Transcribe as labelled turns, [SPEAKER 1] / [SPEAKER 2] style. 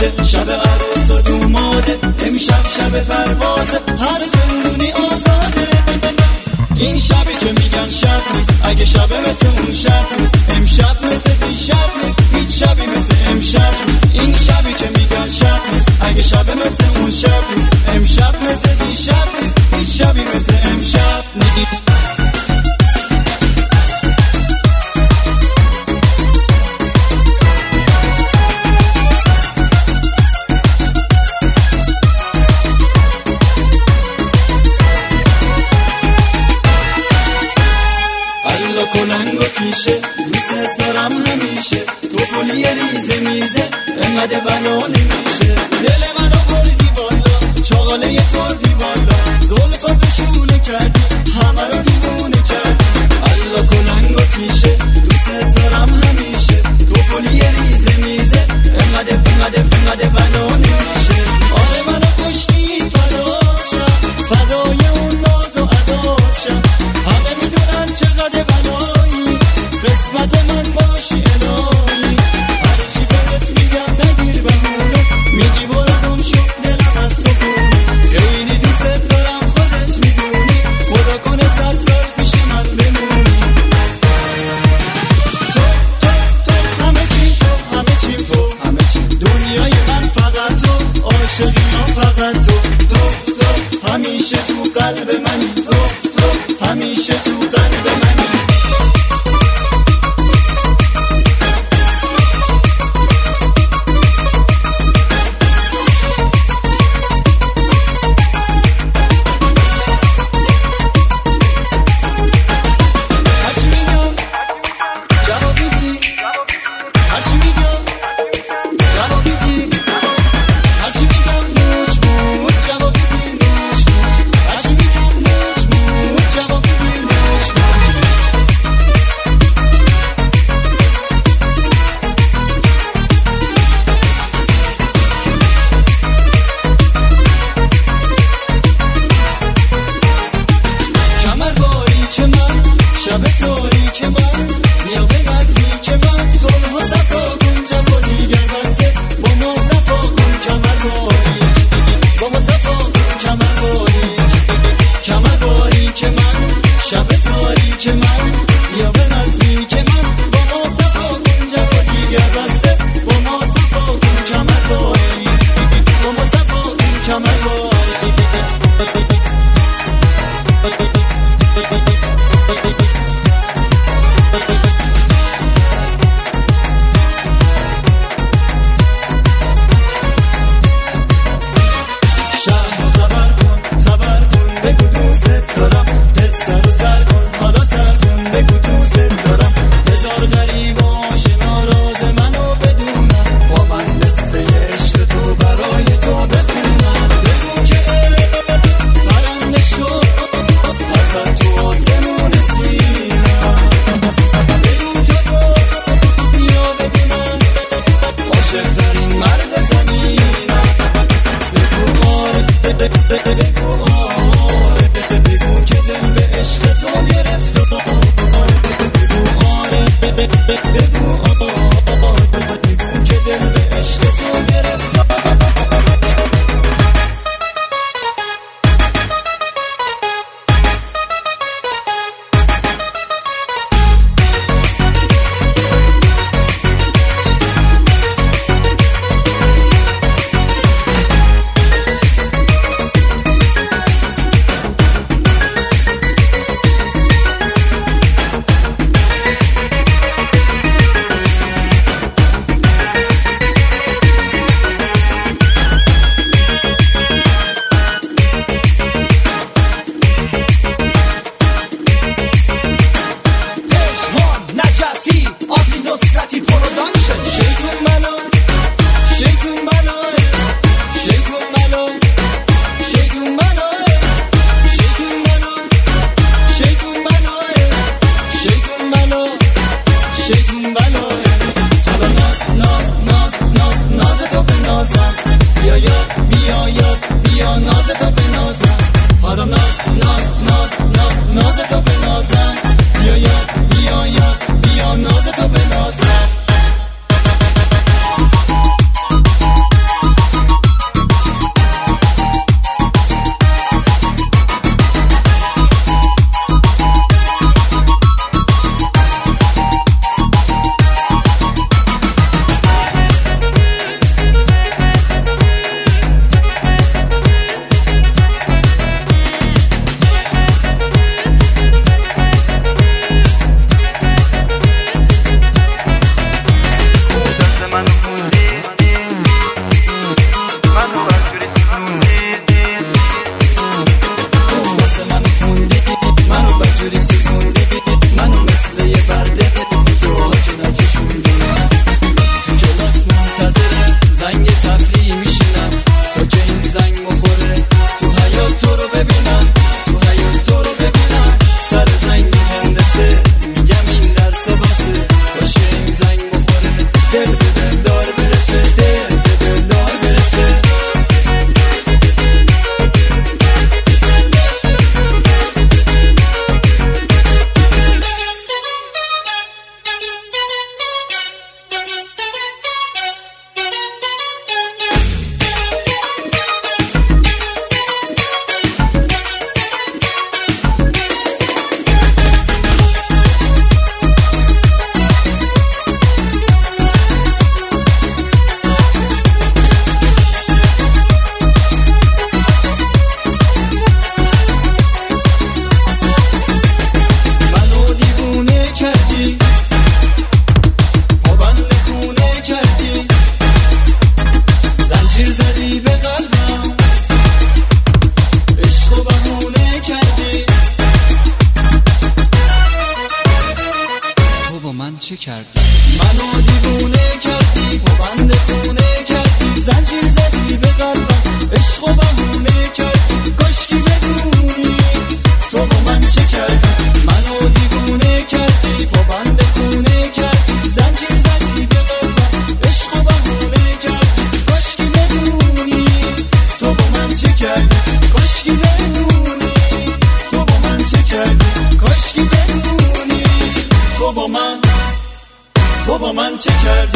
[SPEAKER 1] اومده، شب عروس و دوماده، امشب شب پروازه، هر زندونی آزاده. این شبی که میگن شب نیست، اگه شب مثل اون شب نیست، امشب مثل دیشب نیست، هیچ شبی مثل امشب نیست. این شبی که میگن شب نیست، اگه شب مثل اون شب نیست، امشب مثل دیشب نیست، هیچ شبی مثل امشب نیست. کلنگ و تیشه دوست دارم همیشه، تو گلی ریزه میزه انقدر بلا نمیشه. دل منو بردی بالا، چاقاله کردی بالا، زلفات شونه کردی همه رو دیوونه کردی. الله کلنگ و تیشه دوست دارم همیشه، تو گلی ریزه میزه انقدر بلا نمیشه. آره منو کشتی فراشم، فدای اون ناز و عداشم، همه میدونن چقدر بلایی قسمت من باشی الهی. هرچی بهت میگم نگیر بهونه، میگی برو گم شو دلم از سکونه. خیلی دوست دارم خودت میدونی، خدا کنه 100 سال پیش من بمونی. تو همه چیم تو دنیای من فقط تو، عاشقی من فقط تو همیشه تو قلب منی، تو همیشه تو قلب منی. هرچی میگم جواب میدی، هرچی میگم جواب میدی، هرچی میگم موچ موچ جواب میدی، موچ موچ هرچی میگم موچ موچ جواب میدی، موچ موچ. کمر باریک من، شب تاریک من، بیا به نزدیک من، صلح و صفا کن جفا دیگر بسته، با ما صفا کن کمر باریک، با ما صفا کن کمر باریک. کمر باریک من، شب تاریک من، بیا به نزدیک من، با ما صفا کن جفا دیگر بسته، با ما صفا کن کمر باریک، با ما صفا کن کمر باریک.
[SPEAKER 2] چه کردی؟
[SPEAKER 1] منو دیوونه کردی، پابند خونه کردی، زنجیر زدی به قلبم، عشق و بهونه کردی. کاشکی بدونی تو با من چه کردی. منو دیوونه کردی، پابند خونه کردی، زنجیر زدی به قلبم، عشق و بهونه کردی. کاشکی بدونی تو با من چه کردی. کاشکی بدونی تو با من چه کردی. کاشکی بدونی تو با من چه کردی.